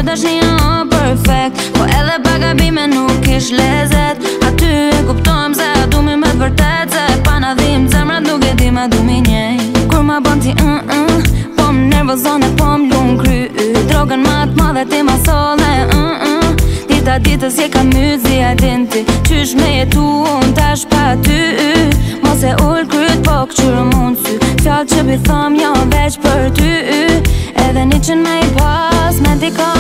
që dashnia o perfect, po edhe pa gabime nuk ish lezet. Aty e kuptojmë se a du mi me t'vërtet, se pa na dhim zemrat nuk e di ma du mi njej. Kur ma bon ti po m'nervozon e po m'lun kry, drogën ma t'madhe ti ma solle Dita ditës je ka myzi a dinti, qysh me jetu unë tash pa ty. Mos e ull kryt po këqyrë mund sy, fjallë që bi thom jo veç për ty. Edhe një qën me I pas me dika